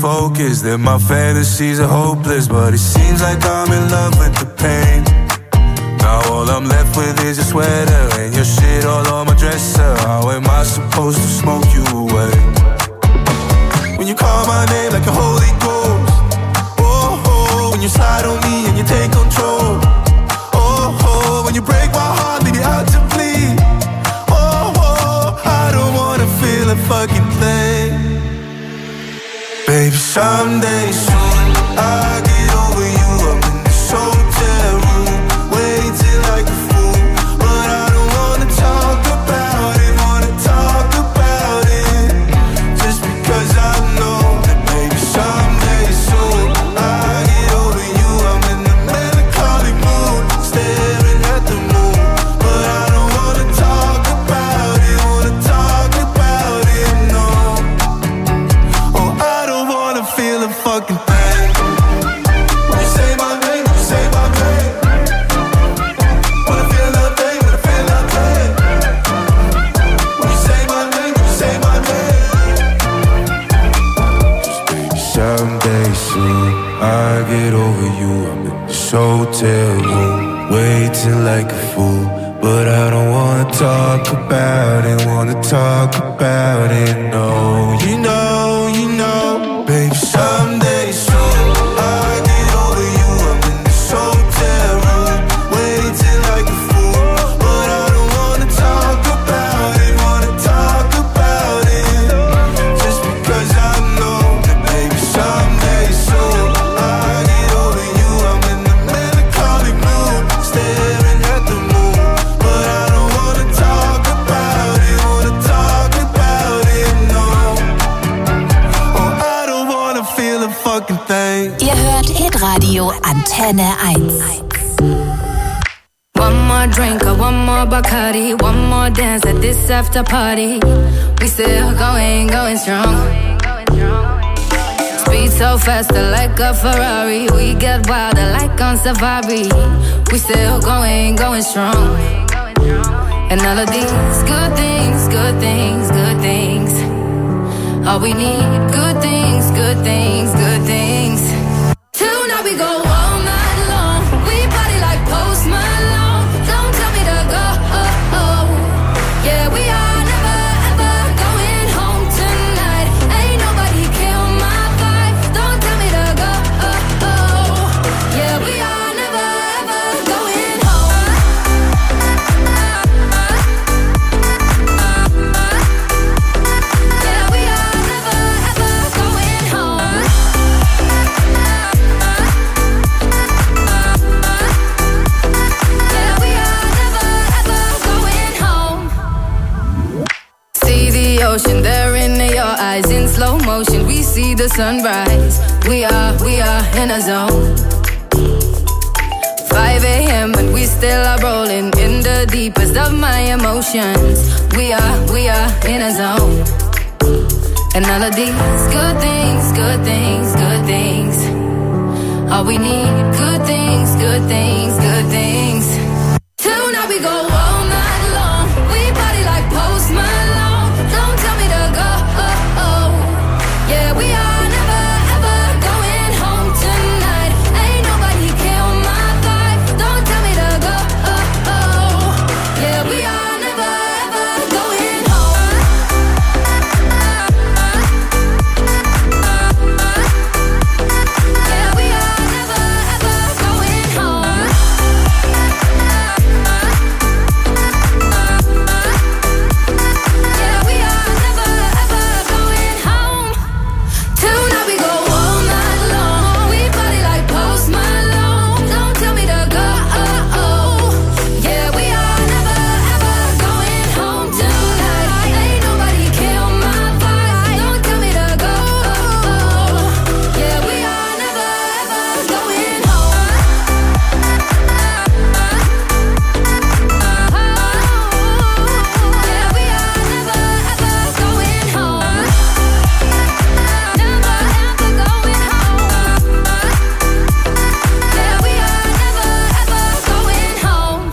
focused, that my fantasies are hopeless, but it seems like I'm in love with the pain. Now all I'm left with is your sweater and your shit all on my dresser. How am I supposed to smoke you away? When you call my name like a Holy Ghost, oh, oh, when you slide on me and you take control, oh, oh, when you break my heart, leave it out to bleed, oh, oh, I don't wanna feel a fucking thing. Baby, someday soon I'll get over you. I'm in this hotel room, waiting like a fool, but I don't wanna talk about it, wanna talk about it, just because I know that baby someday soon I'll get over you. I'm in a melancholy mood, staring at the moon, but I don't wanna talk about it, wanna talk about it, no. Oh, I don't wanna feel a fucking thing. When you say my name, when you say my name, wanna feel nothing, wanna feel nothing. When you say my name, when you say my name, just baby, someday soon I'll get over you. I'm in this hotel room, waiting like a fool, but I don't wanna talk about it, wanna talk about it, no. You know, baby, someday soon I'll get over you. I'm in this hotel room, waiting like a fool, but I don't wanna talk about it, wanna talk about it, just because I know that baby someday soon I'll get over you. I'm in a melancholy mood, staring at the moon, but I don't wanna talk about it, wanna talk about it, no. Oh, I don't wanna feel a fucking thing. Ihr hört Hitradio Antenne 1. One more drink or one more Bacardi, one more dance at this after party. We still going strong. Speed so faster like a Ferrari. We get wilder like on safari. We still going strong. And all of these good things, good things, good things. All we need, good things, good things, good things. Tonight we go all night long. We party like Post Malone. Don't tell me to go. Yeah, we are never ever going home tonight. Ain't nobody kill my vibe. Don't tell me to go. Yeah, we are never ever going home. Yeah, we are never ever going home. Yeah, we are never ever going home. See the ocean there in your eyes in slow motion. We see the sunrise. We are in a zone. 5 a.m. and we still are rolling in the deepest of my emotions. We are in a zone. And all of these good things, good things, good things. All we need, good things, good things, good things. Tonight we go all night long. We party like Post Malone. Don't tell me to go. Yeah, we are never ever going home tonight. Ain't nobody kill my vibe. Don't tell me to go. Yeah, we are never ever going home. Yeah, we are never ever going home. Yeah, we are never ever going home. Tonight we go all night long. We party like Post Malone. Don't tell me to go. Yeah, we are never ever going home tonight. Ain't nobody kill my vibe. Don't tell me to go. Yeah, we are never ever going home. Yeah, we are never ever going home. Never ever going home. Yeah, we are never ever going home.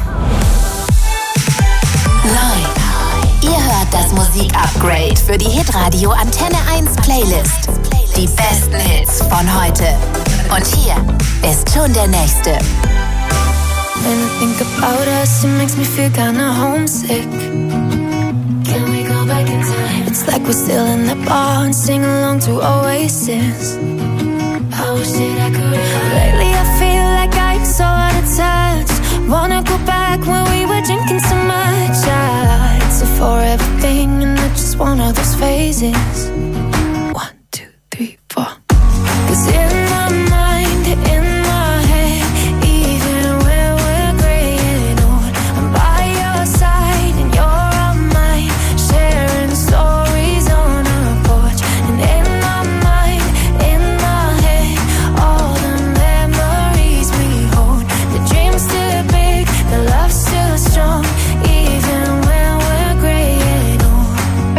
Live. Ihr hört das Musik-Upgrade für die Hitradio Antenne 1 Playlist. Die besten Hits von heute. Und hier ist schon der nächste. When I think about us, it makes me feel kinda homesick. Can we go back in time? It's like we're still in the bar and sing along to Oasis. I wish that I could. Lately I feel like I'm so out of touch. Wanna go back when we were drinking so much. It's a forever thing and I just want all those phases. 1, 2, 3, 4. 'Cause in my mind, in my head, even when we're graying old, I'm by your side and you're on mine, sharing stories on our porch. And in my mind, in my head, all the memories we hold. The dream's still big, the love's still strong, even when we're graying old.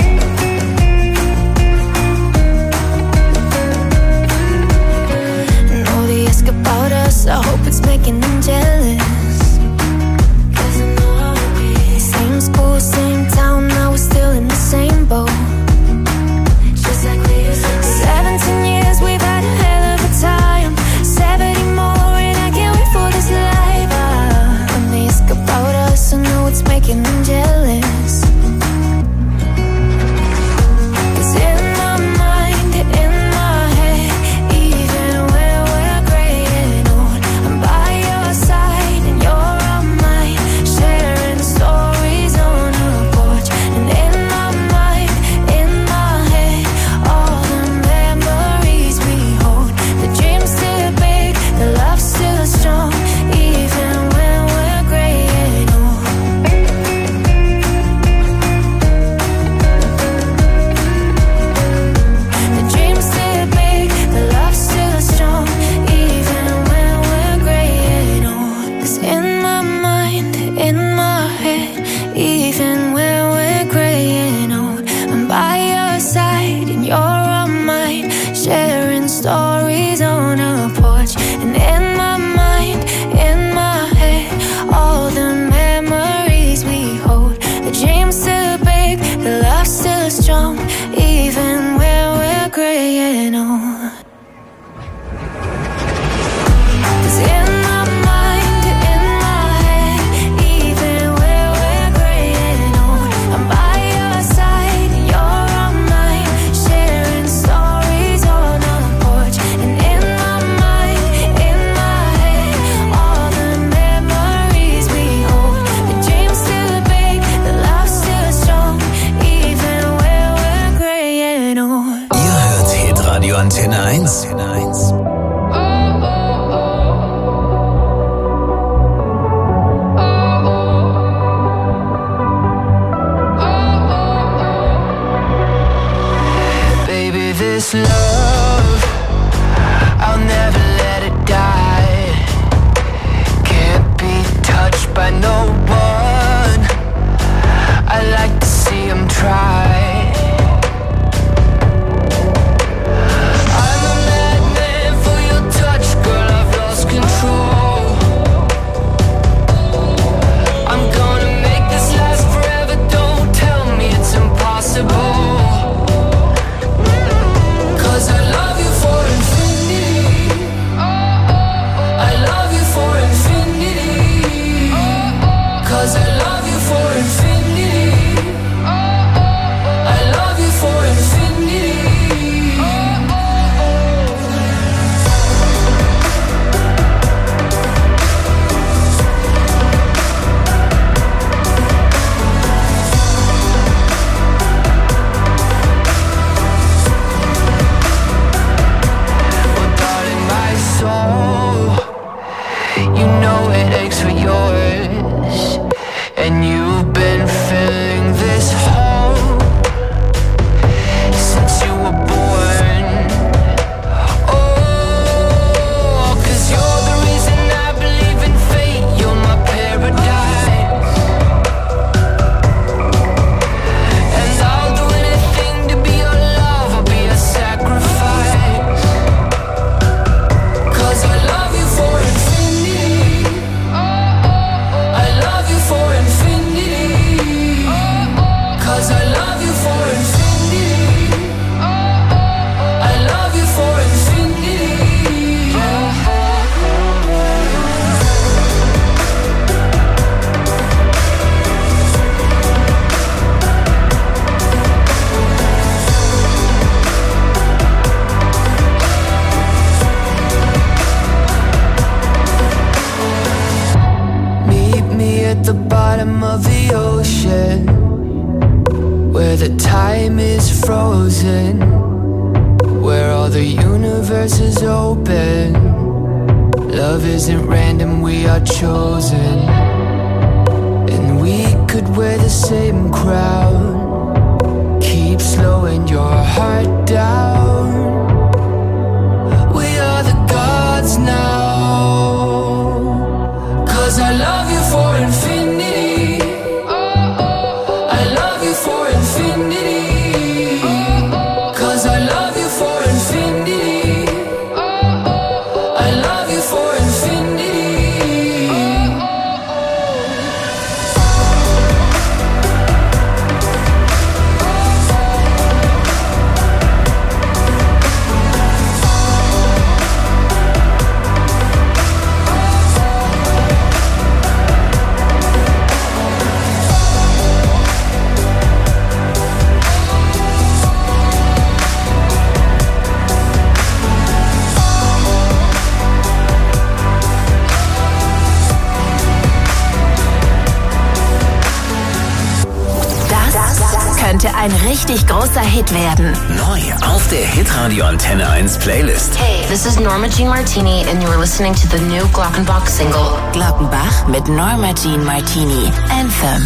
And all they ask about us, I hope it's making them jealous. 'Cause I know I will be. Same school, same town, now we're still in the same boat. Just like we used to be. 17 years, we've had a hell of a time. 70 more and I can't wait for this life. When they ask about us, I know it's making them jealous. 'Cause in my mind, in my head, even when we're graying old, I'm by your side and you're on mine, sharing stories on our porch. And in my mind, in my head, all the memories we hold. The dream's still big, the love's still strong, even when we're graying old. the bottom of the ocean, where the time is frozen, where all the universe is open. Love isn't random, we are chosen. And we could wear the same crown, keep slowing your heart down. We are the gods now, 'cause I love you for infinity. I love you for infinity. 'Cause I love you for infinity. I love you for infinity. Könnte ein richtig großer Hit werden. Neu auf der Hitradio Antenne 1 Playlist. Hey, this is Norma Jean Martini and you're listening to the new Glockenbach single. Glockenbach mit Norma Jean Martini. Anthem.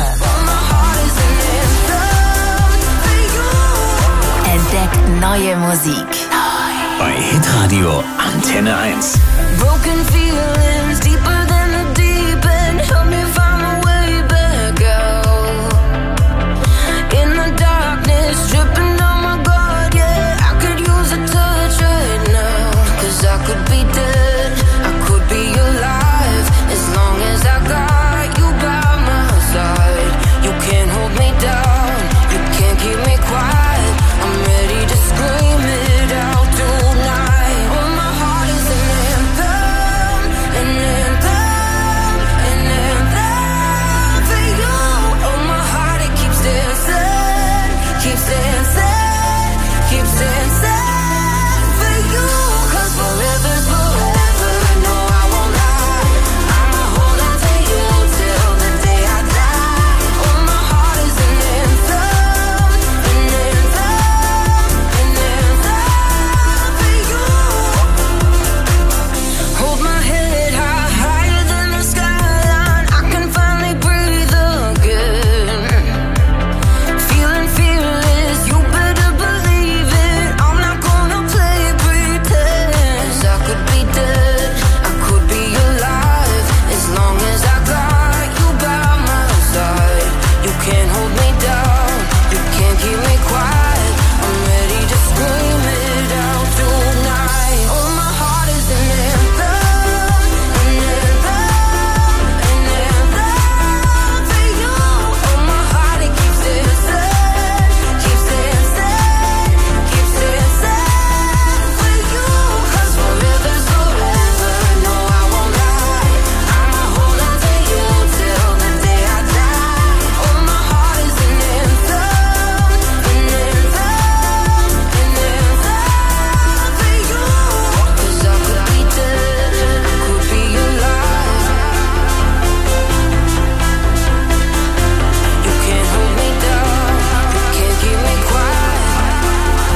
Entdeckt neue Musik. Bei Hitradio Antenne 1. Broken feelings deeper than the deep end. Help me find my way back out. In the darkness, tripping on my guard, yeah. I could use a touch right now. 'Cause I could be dead, I could be alive. As long as I got you by my side. You can't hold me down, you can't keep me quiet. I'm ready to scream it out tonight. Oh, my heart is an anthem, an anthem, an anthem for you. Oh, my heart, it keeps dancing, keeps dancing, keeps dancing for you. 'Cause forever's forever, no, I won't lie. I'ma hold on to you till the day I die. Oh, my heart is an anthem, an anthem, an anthem for you. Hold my head high, higher than the skyline. I can finally breathe again. Feeling fearless, you better believe it. I'm not gonna play pretend. 'Cause I could be dead, I could be alive. As long as I got you by my side. You can't hold me down, you can't keep me quiet. I'm ready to scream it out tonight. Oh, my heart is an anthem, an anthem, an anthem for you. Oh, my heart, it keeps dancing, keeps dancing, keeps dancing for you. 'Cause forever's forever, no, I won't lie. I'ma hold on to you till the day I die. Oh, my heart is an anthem, an anthem, an anthem for you. 'Cause I could be dead, I could be alive. You can't hold me down, you can't keep me quiet.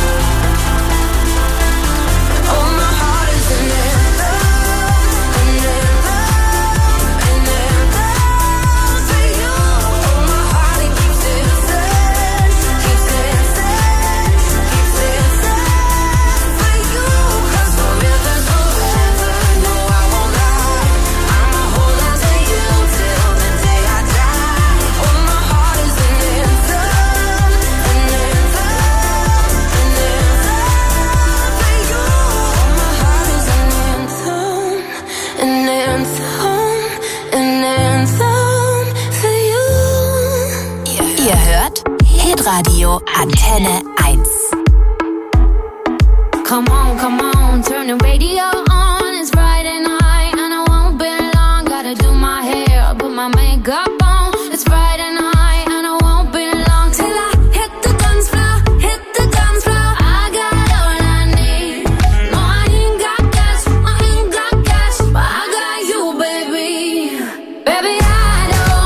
Oh, my heart is an anthem, an anthem, an anthem for you. Oh, my heart, it keeps dancing, keeps dancing, keeps dancing for you. 'Cause forever's forever, no, I won't lie. I'ma hold on to you till the day I die. Oh, my heart is an anthem, an anthem, an anthem for you. Oh, my heart is an anthem, an anthem, an anthem for you. Ihr hört Hitradio Antenne 1. Come on, turn the radio on. It's Friday night and I won't be long. Gotta do my hair, put my makeup on. It's Friday night and I won't be long till I hit the guns floor, hit the guns floor. I got all I need. No, I ain't got cash, but I got you, baby. Baby, I don't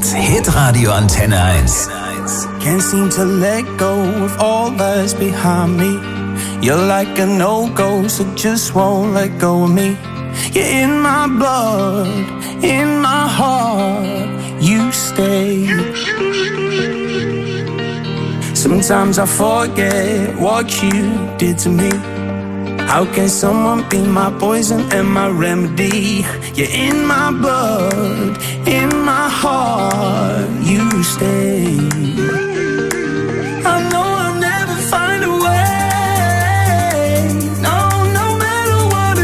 Hits, Hitradio Antenne 1. Can't seem to let go of all that's behind me. You're like a no-go, so just won't let go of me. You're in my blood, in my heart, you stay. Sometimes I forget what you did to me. How can someone be my poison and my remedy? You're in my blood, in my heart, you stay. I know I'll never find a way. No matter what I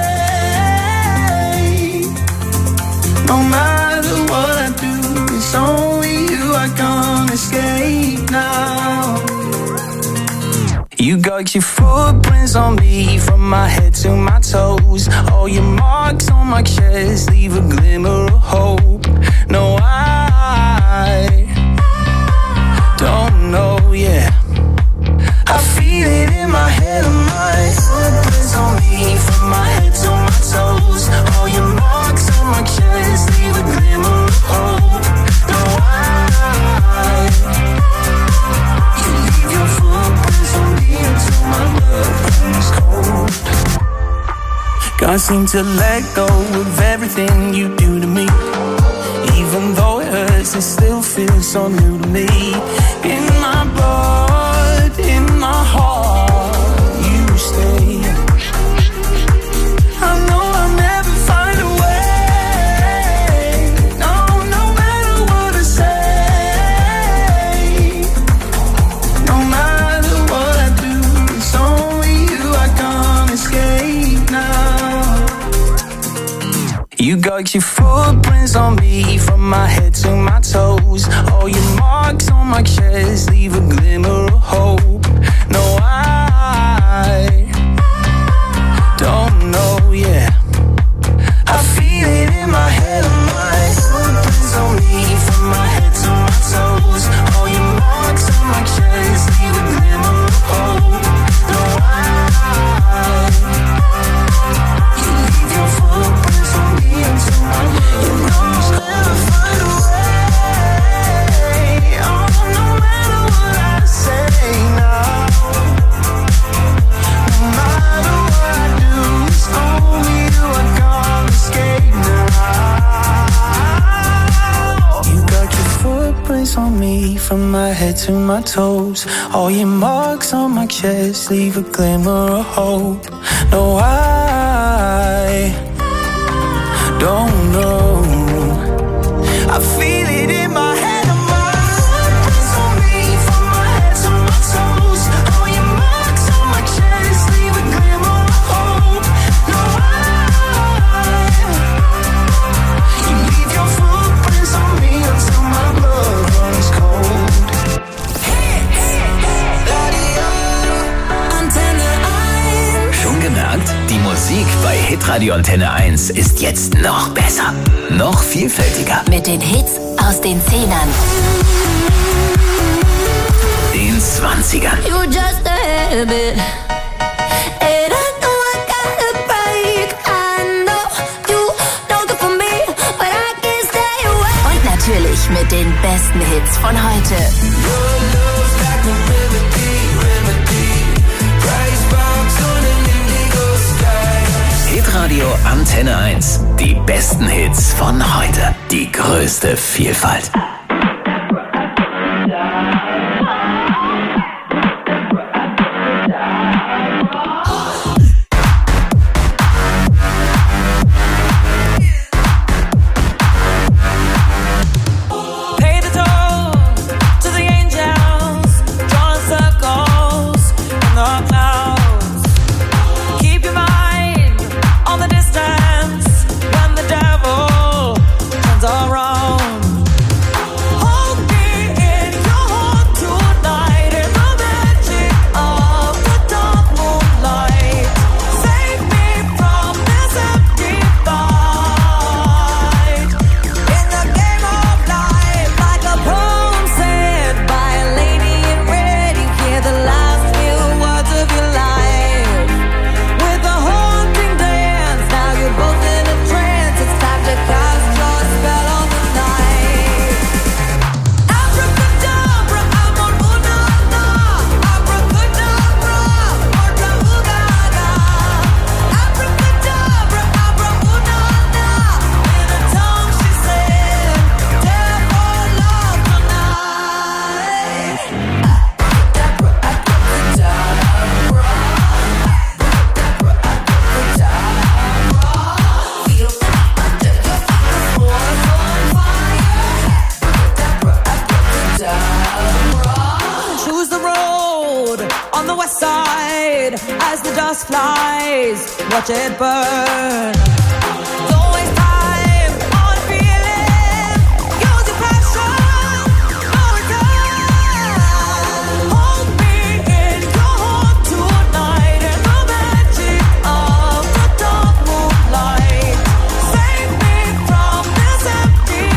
say. No matter what I do, it's only you I can't escape now. You got your footprints on me from my head to my toes. All your marks on my chest leave a glimmer of hope. No, I don't know, yeah. I feel it in my head and my footprints on me from my head to my toes. All your marks on my chest leave a glimmer of hope. No, you leave your footprints on me until my blood runs cold. Can't seem to let go of everything you do to me. Even though it hurts, it still feels so new to me. In my blood, in my heart, you stay. I know I'll never find a way. No matter what I say. No matter what I do, it's only you I can't escape now. You got your footprints on me from my head to my toes. All your marks on my chest leave a glimmer of hope. No, I don't know, yeah. I feel it in my head and my footprints on me from my head to my toes. All your marks on my chest leave a glimmer of hope. No, you leave your footprints on me until my blood runs cold. Never find a way. Oh, no matter what I say now. No matter what I do, it's only you I can't escape now. You got your footprints on me from my head to my toes. All your marks on my chest leave a glimmer of hope. No, I don't know. I feel it in my head and my footprints on me from my head to my toes. All your marks on my chest leave a glimmer of hope. No, you leave your footprints on me until my blood runs cold. Antenne 1. Schon gemerkt? Die Musik bei Hitradio Antenne 1 ist jetzt noch besser. Noch vielfältiger. Mit den Hits aus den 10ern, Den 20ern. You just a habit. And I know I gotta break. I know you don't good for me, but I can't stay away. und natürlich mit den besten Hits von heute. Hitradio Antenne 1. Die besten Hits von heute. Die größte Vielfalt. Pay the toll to the angels, drawing circles in the clouds. Keep your mind on the distance when the devil turns around. eyes, watch it burn. Don't waste time on feeling. Use your passion, no return. Hold me in your heart tonight in the magic of the dark moonlight. Save me from this empty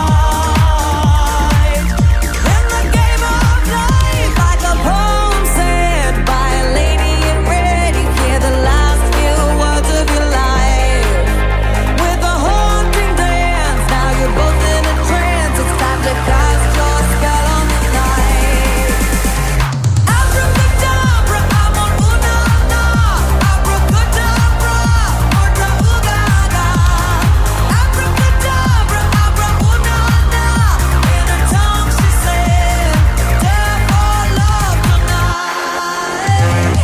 fight. In the game of life, like a poem said by a lady in red, you hear the last few words of your life. With a haunting dance, now you're both in a trance. It's time to cast your spell on the night. Abracadabra, I'm on una-na. Abracadabra, orta ooga-ga. Abracadabra, abra-una-na. In her tongue she said, "Death or love tonight."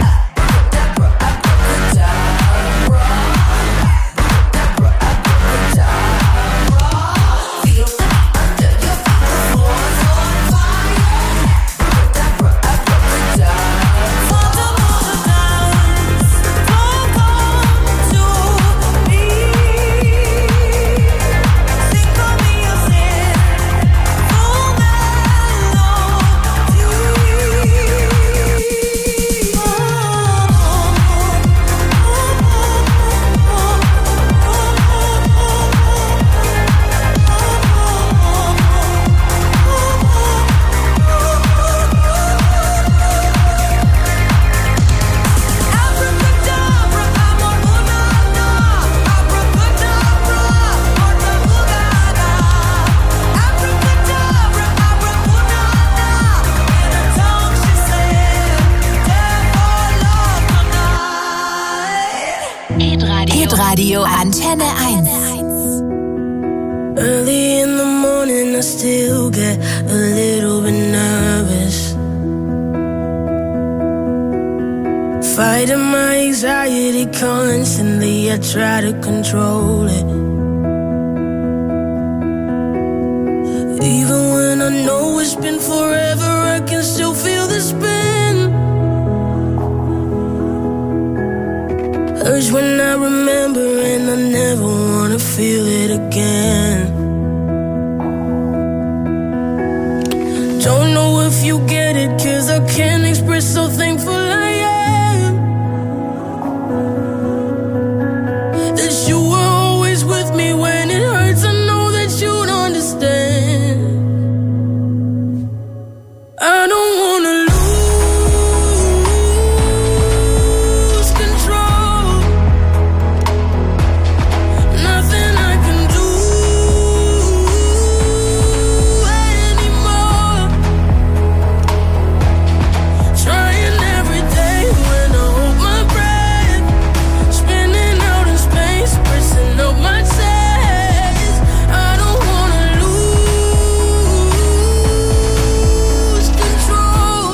Hitradio Antenne 1. Early in the morning I still get a little bit nervous. Fighting my anxiety constantly, I try to control it. Even when I know it's been forever, I can still feel the spin. Urge when I remember and I never wanna feel it again. Don't know if you get it, 'cause I can't express how thankful I am that you were always with me when it hurts. I know that you'd understand. I don't wanna lose control. Nothing I can do anymore. Trying every day when I hold my breath. Spinning out in space, pressing up my chest. I don't wanna lose control.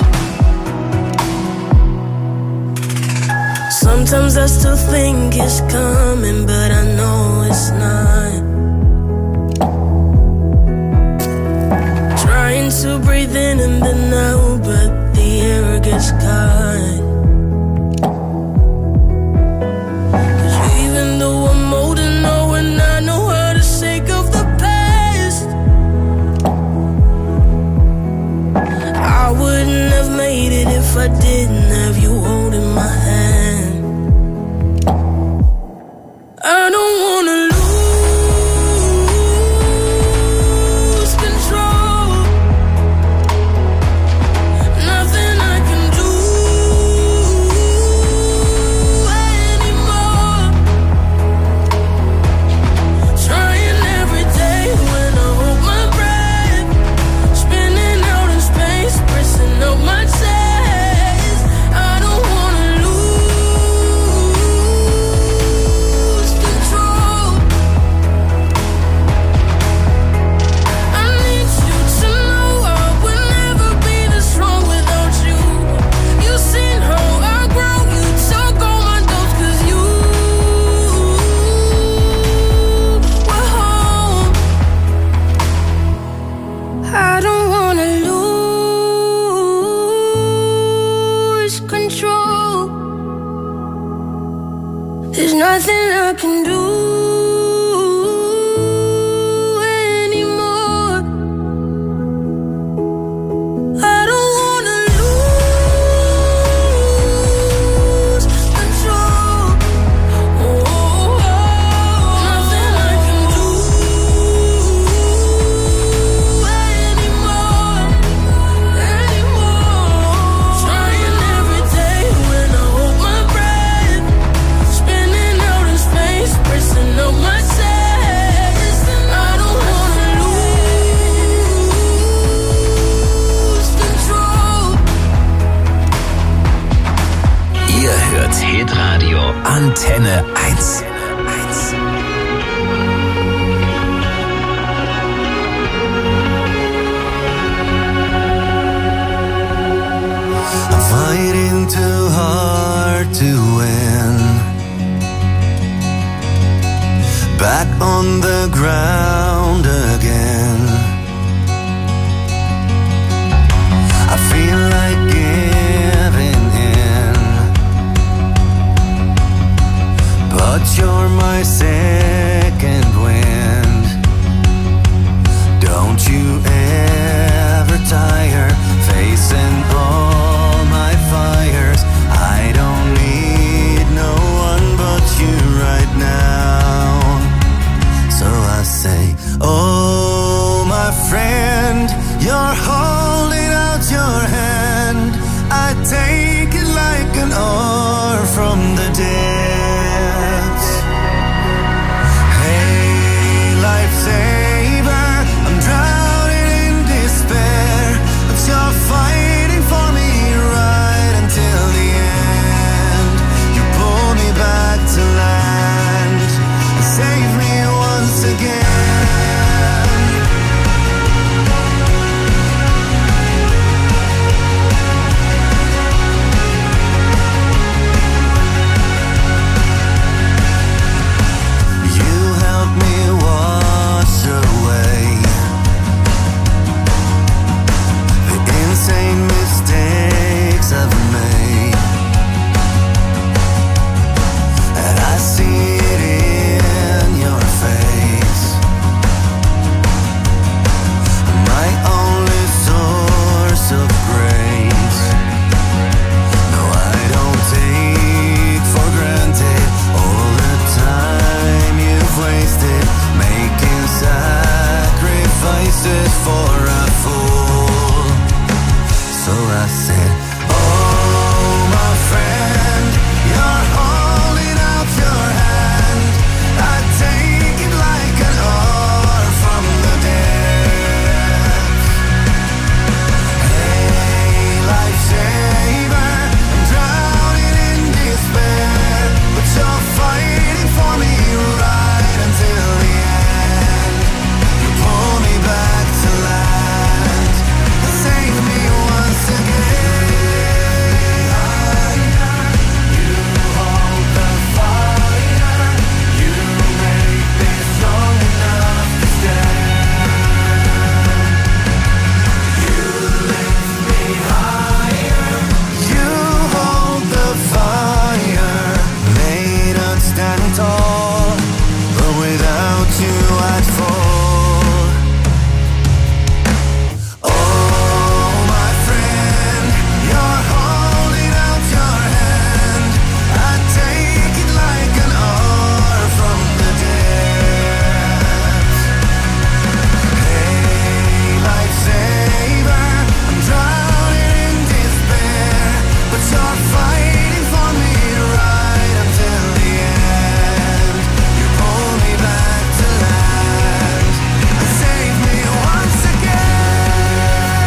Sometimes I still think it's coming, but I know it's not. Trying to breathe in and then out, but the air gets caught. 'Cause even though I'm old and know and I know how to shake off the past, I wouldn't have made it if I didn't have you holding my hand. I don't wanna lose control. Nothing I can do There's nothing I can do anymore. I don't wanna lose control. Nothing I can do anymore. Trying every day when I hold my breath, spinning out in space, pressing up my chest. I don't wanna lose control. Ihr hört Hitradio Antenne 1. I'm fighting too hard to win. Back on the ground again. I feel like giving in, but you're my second wind. Don't you ever tire facing all my fires. I don't need no one but you right now. So I say, oh my friend, you're holding out your hand. I take it like an oar from the depths. Hey, lifesaver, I'm drowning in despair, but you're fighting for me right until the end. You pull me back to land and save me once again. You help me wash away the insane mistakes I've made, and I see it in your face. My only source of grace. No, I don't take for granted all the time you've wasted making sacrifices for a fool. So I said, oh my friend, you're holding out your hand. I take it like an oar from the depths. Hey, lifesaver, I'm drowning in despair, but you're fighting for me right until the end. You pull me back to land and save me once again. You hold the fire, you make me strong enough to stand. You lift me higher, you hold the fire, made us stand tall, but without you I'd fall. Oh my friend, you're holding out your hand. I take it like an oar from the depths. Hey, lifesaver, I'm drowning in despair, but you're fighting for me right until the end. You pull me back to land and save me once again.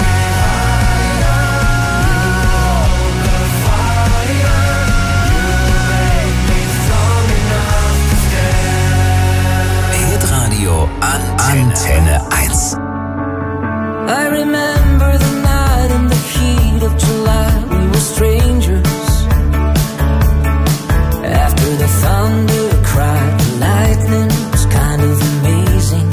You hold the fire, you make me strong enough to stand. Hitradio Antenne 1. I remember the night in the heat of July. We were strangers. After the thunder cried, the lightning was kind of amazing.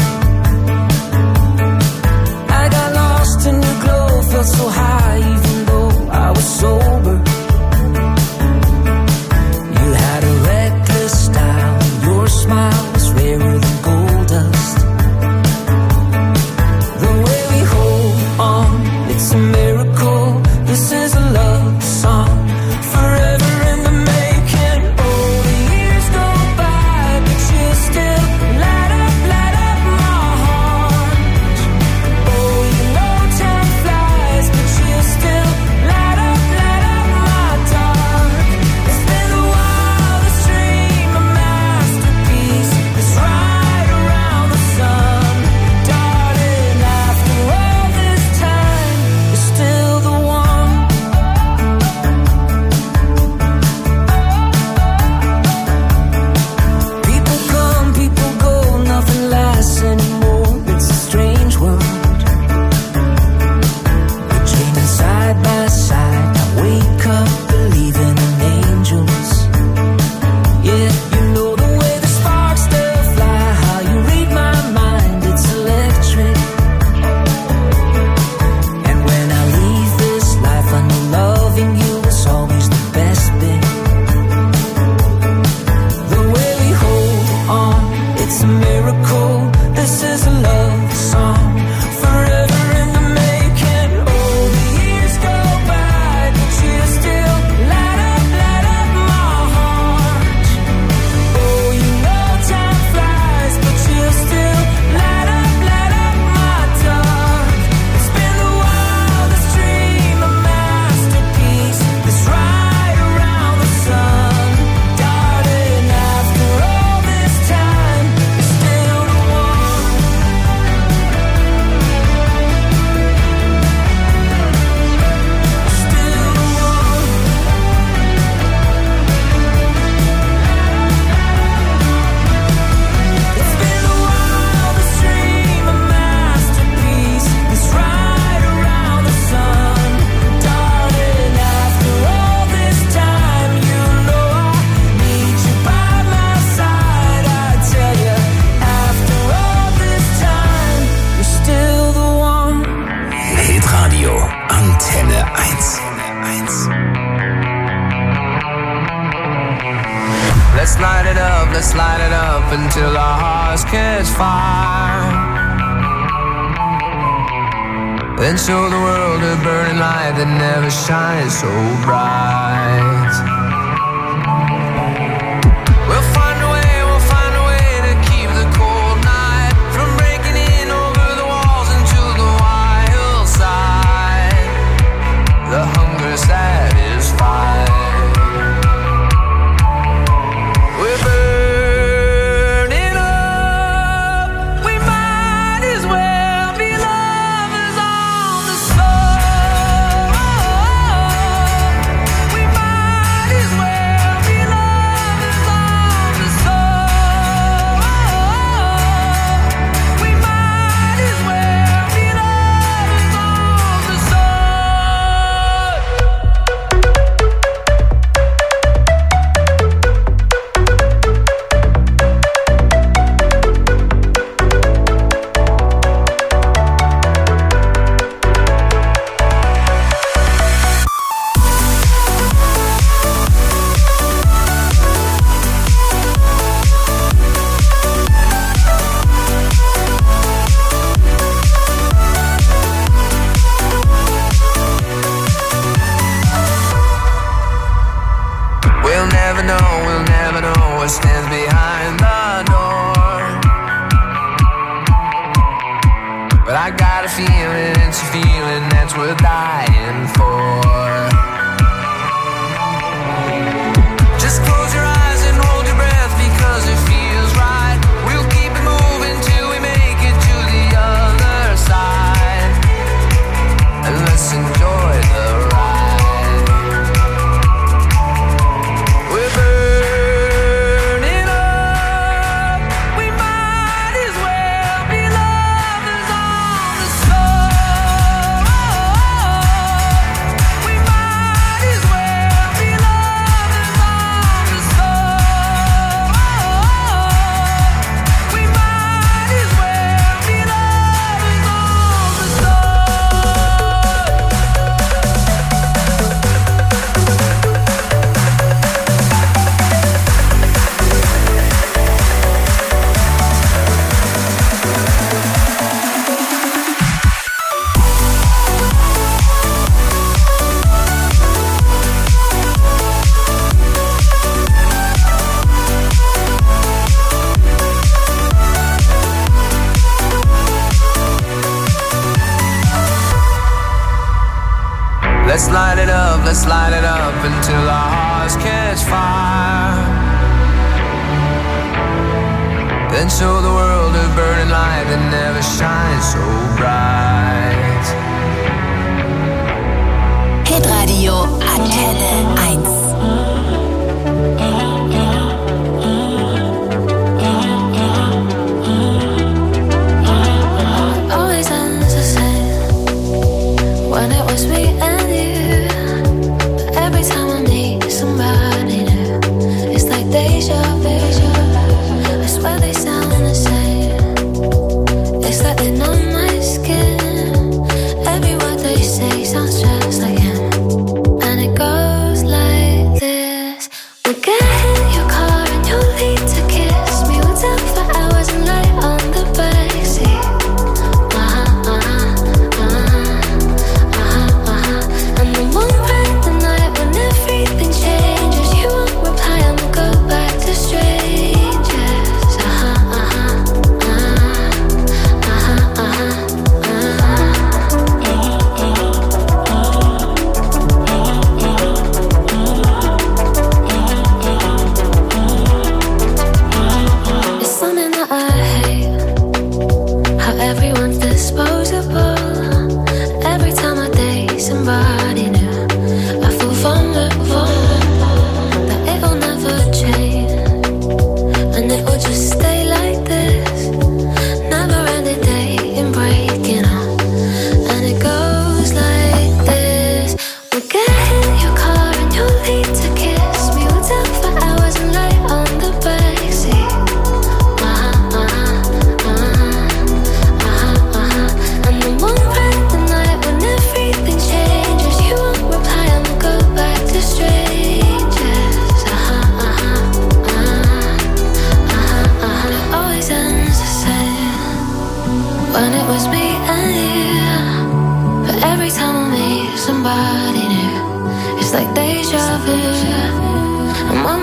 I got lost in your glow, felt so high even though I was sober. You had a reckless it up, let's light it up until our hearts catch fire. Then show the world a burning light that never shines so bright. We'll find a way to keep the cold night from breaking in over the walls into the wild side. The hunger satisfied. We're burning up. We might as well be lovers on the soul. We might as well be lovers on the soul. We might as well be lovers on the soul. We'll never know what stands behind the door. But I got a feeling, it's a feeling that's worth dying for. Just close your eyes and hold your breath because it feels right. We'll keep it moving till we make it to the other side. And let's enjoy the ride. We're burning up. We might as well be lovers on the soul. We might as well be lovers on the soul. We might as well be lovers on the soul. Let's light it up until our hearts catch fire. Then show the world a burning light that never shines so bright. Hitradio Antenne 1. Always ends the same when it was me and you. But every time I meet somebody new, it's like deja vu. I swear they sound the same. It's like they know my skin. Every word they say sounds just like him, and it goes like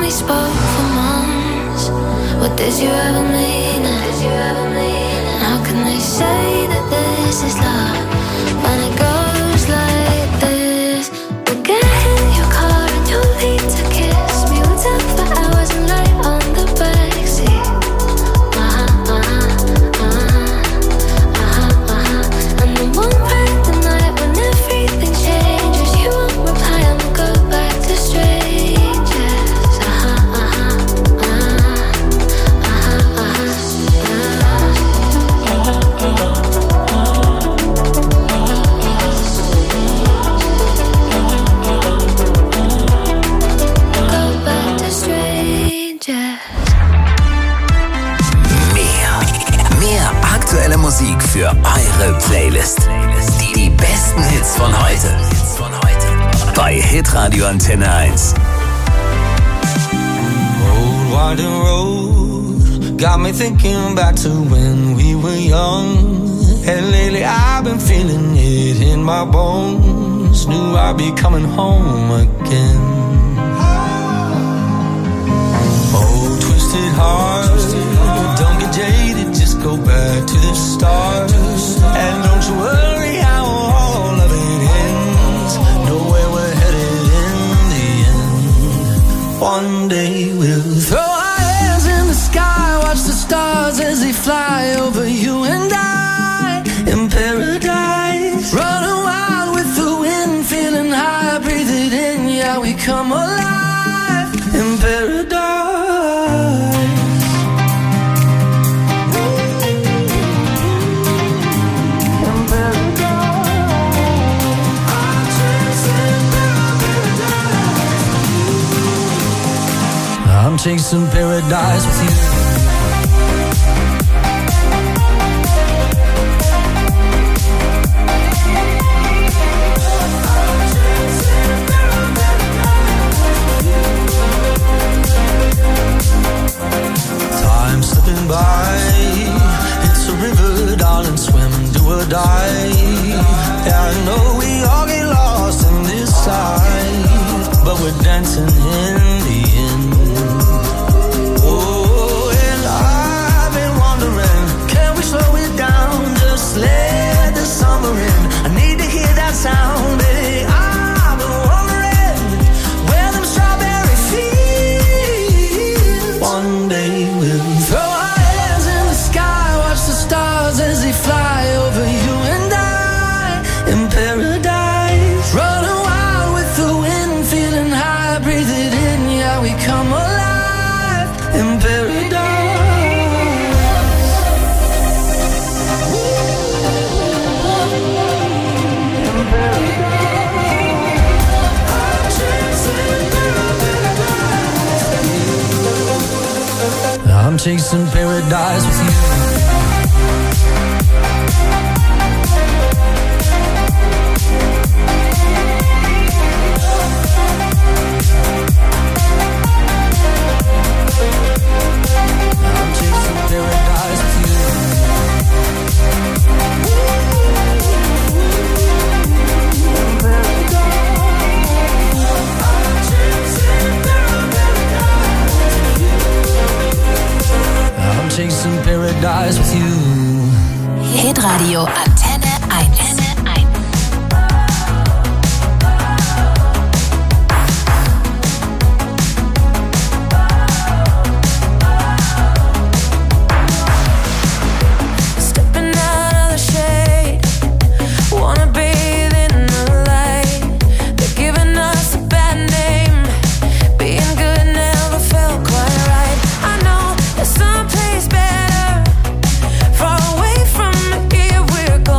only spoke for months. What did you ever mean it? And how can they say that this is love when it goes like this? We'll get in your car and you'll need to kiss me. We'll talk for hours and lie on the backseat. And we won't break the night when everything changes. You won't reply and we'll go back to strangers. Go back to strangers. Mehr aktuelle Musik für eure Playlist. Die besten Hits von heute. Bei Hitradio Antenne 1. Old winding road got me thinking back to when we were young. And lately I've been feeling it in my bones. Knew I'd be coming home again. Oh, twisted heart, don't get jaded, just go back to the start. And don't you worry how all of it ends. Know where we're headed in the end. One day we'll throw our hands in the sky, watch the stars as they fly over you and I in paradise. Running wild with the wind, feeling high, breathe it in, yeah, we come alive in paradise. I'm chasing paradise with you. Time slipping by, it's a river, darling, swim, do or die. Yeah, I know we all get lost in this side, but we're dancing in the end. Oh, and I've been wondering, can we slow it down, just let the summer in? I need to hear that sound, baby. I've been wondering where them strawberry fields. One day we'll throw our hands in the sky, watch the stars as they fly over you and I in paradise. Running wild with the wind, feeling high, breathe it in, yeah, we come alive in paradise. I'm chasing paradise with you. I'm chasing paradise with you. I'm chasing paradise with you. Hitradio Antenne 1. Stepping out of the shade, wanna bathe in the light. They're giving us a bad name, being good never felt quite right. I know there's someplace better, far away from here we're going.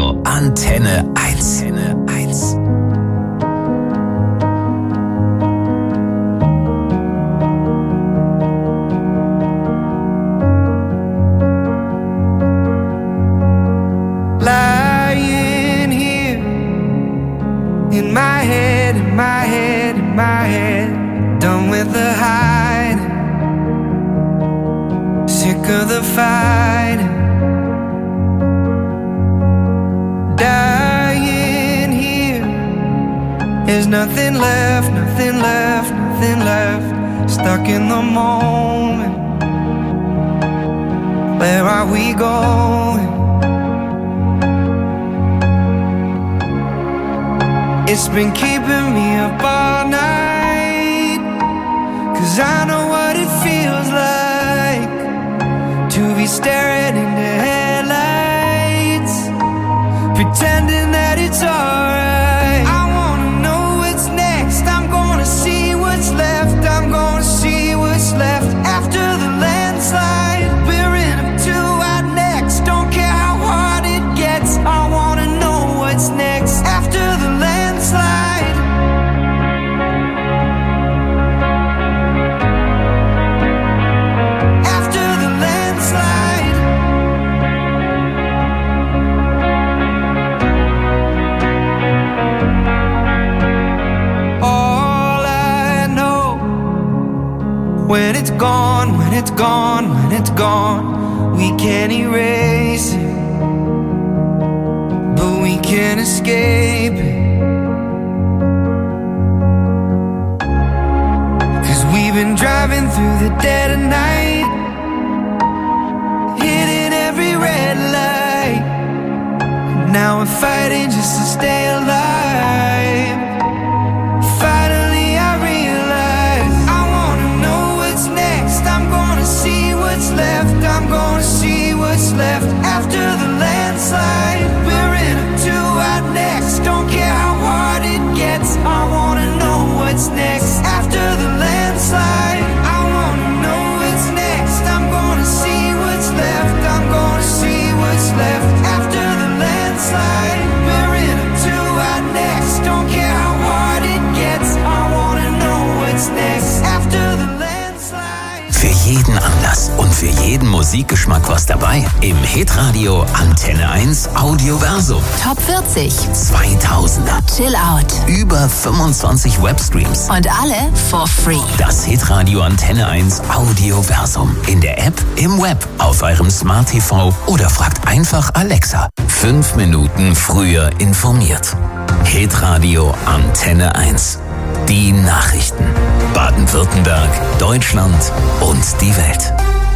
Hitradio Antenne 1. Lying here in my head, in my head, in my head. Done with the hiding, sick of the fighting. Dying here, there's nothing left, nothing left, nothing left. Stuck in the moment, where are we going? It's been keeping me up all night, 'cause I know what it feels like to be staring into headlights, pretending that it's alright. I wanna know what's next. I'm gonna see what's left. I'm gonna see what's left after the landslide. We're in up to our necks. Don't care how hard it gets. I wanna know what's next after the landslide. After the landslide. All I know, when it's gone, when it's gone, when it's gone, we can't erase it, but we can't escape it. 'Cause we've been driving through the dead of night, hitting every red light. Now we're fighting just to stay alive. Finally I realize I wanna know what's next. I'm gonna see what's left. I'm gonna see what's left after the landslide. We're in up to our necks. Don't care how hard it gets. I wanna know what's next after the landslide. I wanna know what's next. I'm gonna see what's left. I'm gonna see what's left after the landslide. We're in up to our necks. Don't care how hard it gets. I wanna know what's next after the landslide. Für jeden Anlass und für jeden Musikgeschmack was dabei. Im Hitradio Antenne 1 Audioversum. Top 40. 2000er. Chill Out. Über 25 Webstreams. Und alle for free. Das Hitradio Antenne 1 Audioversum. In der App, im Web, auf eurem Smart TV oder fragt einfach Alexa. 5 Minuten früher informiert. Hitradio Antenne 1. Die Nachrichten. Baden-Württemberg, Deutschland und die Welt.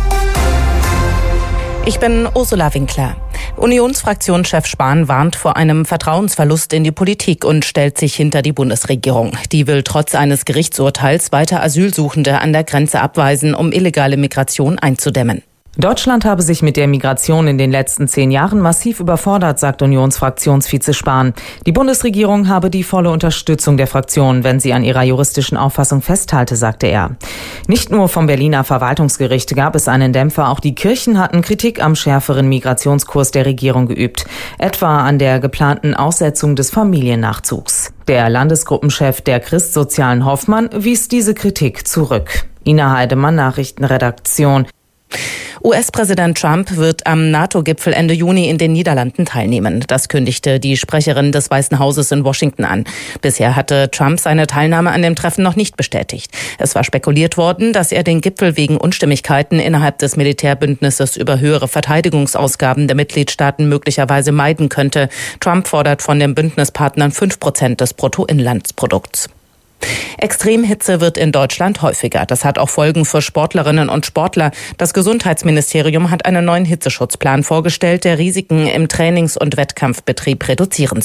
Ich bin Ursula Winkler. Unionsfraktionschef Spahn warnt vor einem Vertrauensverlust in die Politik und stellt sich hinter die Bundesregierung. Die will trotz eines Gerichtsurteils weiter Asylsuchende an der Grenze abweisen, um illegale Migration einzudämmen. Deutschland habe sich mit der Migration in den letzten 10 Jahren massiv überfordert, sagt Unionsfraktionsvize Spahn. Die Bundesregierung habe die volle Unterstützung der Fraktion, wenn sie an ihrer juristischen Auffassung festhalte, sagte er. Nicht nur vom Berliner Verwaltungsgericht gab es einen Dämpfer, auch die Kirchen hatten Kritik am schärferen Migrationskurs der Regierung geübt, etwa an der geplanten Aussetzung des Familiennachzugs. Der Landesgruppenchef der Christsozialen Hoffmann wies diese Kritik zurück. Ina Heidemann, Nachrichtenredaktion. US-Präsident Trump wird am NATO-Gipfel Ende Juni in den Niederlanden teilnehmen. Das kündigte die Sprecherin des Weißen Hauses in Washington an. Bisher hatte Trump seine Teilnahme an dem Treffen noch nicht bestätigt. Es war spekuliert worden, dass er den Gipfel wegen Unstimmigkeiten innerhalb des Militärbündnisses über höhere Verteidigungsausgaben der Mitgliedstaaten möglicherweise meiden könnte. Trump fordert von den Bündnispartnern 5% des Bruttoinlandsprodukts. Extremhitze wird in Deutschland häufiger. Das hat auch Folgen für Sportlerinnen und Sportler. Das Gesundheitsministerium hat einen neuen Hitzeschutzplan vorgestellt, der Risiken im Trainings- und Wettkampfbetrieb reduzieren soll.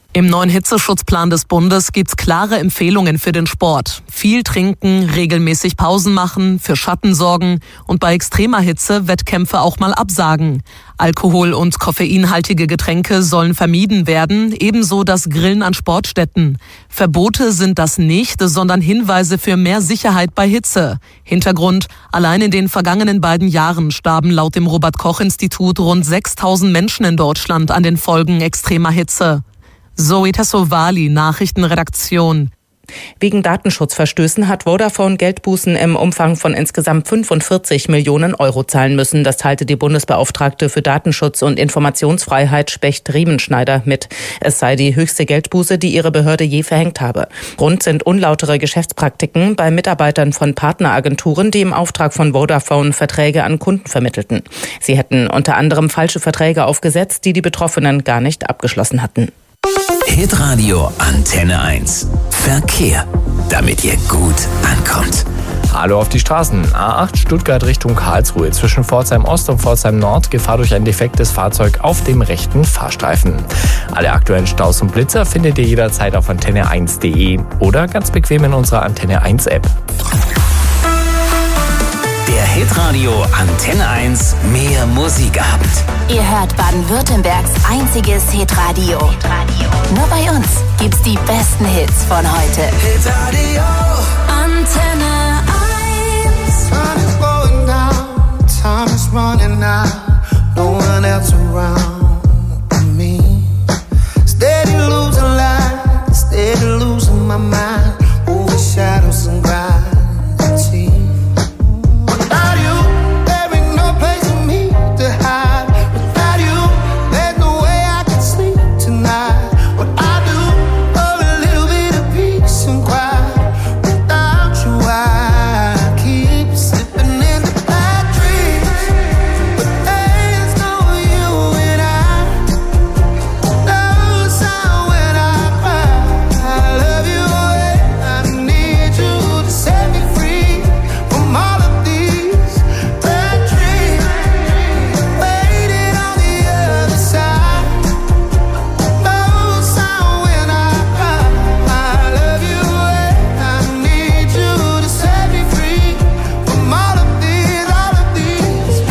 Im neuen Hitzeschutzplan des Bundes gibt's klare Empfehlungen für den Sport. Viel trinken, regelmäßig Pausen machen, für Schatten sorgen und bei extremer Hitze Wettkämpfe auch mal absagen. Alkohol- und koffeinhaltige Getränke sollen vermieden werden, ebenso das Grillen an Sportstätten. Verbote sind das nicht, sondern Hinweise für mehr Sicherheit bei Hitze. Hintergrund: Allein in den vergangenen beiden Jahren starben laut dem Robert-Koch-Institut rund 6.000 Menschen in Deutschland an den Folgen extremer Hitze. Zoe Tassovali, Nachrichtenredaktion. Wegen Datenschutzverstößen hat Vodafone Geldbußen im Umfang von insgesamt 45 Millionen Euro zahlen müssen. Das teilte die Bundesbeauftragte für Datenschutz und Informationsfreiheit Specht-Riemenschneider mit. Es sei die höchste Geldbuße, die ihre Behörde je verhängt habe. Grund sind unlautere Geschäftspraktiken bei Mitarbeitern von Partneragenturen, die im Auftrag von Vodafone Verträge an Kunden vermittelten. Sie hätten unter anderem falsche Verträge aufgesetzt, die die Betroffenen gar nicht abgeschlossen hatten. Hitradio Antenne 1. Verkehr, damit ihr gut ankommt. Hallo auf die Straßen. A8 Stuttgart Richtung Karlsruhe. Zwischen Pforzheim Ost und Pforzheim Nord Gefahr durch ein defektes Fahrzeug auf dem rechten Fahrstreifen. Alle aktuellen Staus und Blitzer findet ihr jederzeit auf antenne1.de oder ganz bequem in unserer Antenne 1 App. Der Hitradio Antenne 1 Mehr Musikabend. Ihr hört Baden-Württembergs einziges Hitradio. Nur bei uns gibt's die besten Hits von heute. Hitradio Antenne 1. Sun is going down, time is running out, no one else around me. Steady losing light, steady losing my mind, over shadows and gravity. Without you, there ain't no place for me to hide. Without you, there's no way I can sleep tonight. What I do for a little bit of peace and quiet. Without you, I keep slipping into bad dreams. But there's no you and I. No sound when I cry. I love you and I need you to set me free from all of these bad dreams. Waiting on the other side. No sound when I cry. I love you and I need you to set me free from all of these bad dreams.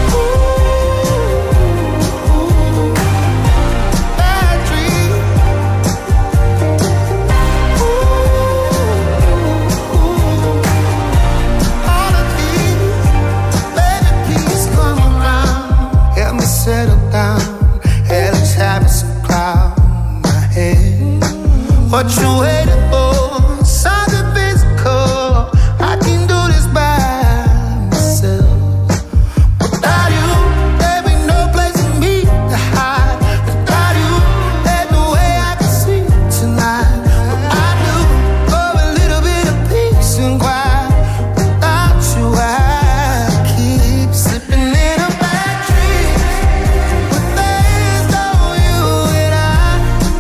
All of these, baby, please come around. Help me settle down. Hell is having some cloud in my head. What you waiting for? Something physical. I can do this by myself. Without you, there ain't no place for me to hide. Without you, there's no way I can sleep tonight. What I do for a little bit of peace and quiet. Without you, I keep slipping in a bad dream. But there's no you and I.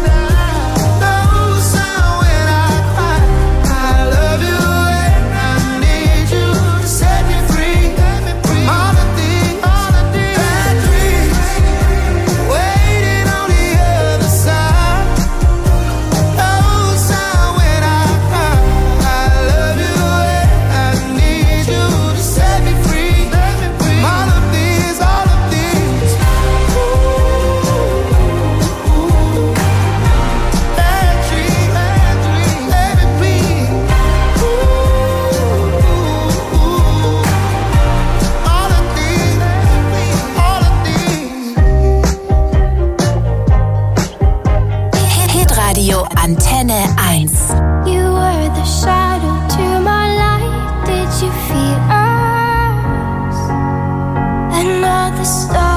No sound when I cry. I love you and I need you to set me free from all of these bad dreams. Waiting on the other side. No sound when I cry. I love you and I need you to set me free from all of these bad dreams. Baby, please. All of these. Hitradio Antenne 1. You were the shadow to my light. Did you feel us? Another star.